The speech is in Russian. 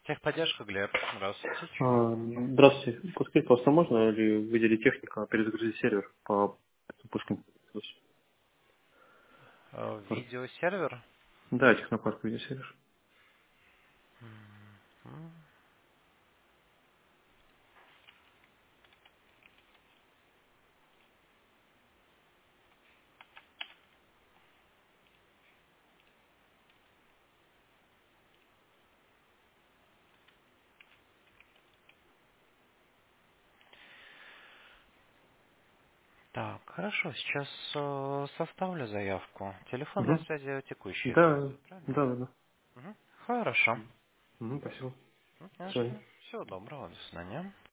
Техподдержка, Глеб. Здравствуйте. Здравствуйте. Подскажите, пожалуйста, можно ли выделить техника, перезагрузить сервер по запускам? Видеосервер. Да, технопарк видеосервер. М. Так, хорошо. Сейчас составлю заявку. Телефон для Угу. связи текущий Да, использую, правильно? да, да, да. Мгм. Хорошо. Угу, спасибо. До свидания. Конечно. Всего доброго. До свидания.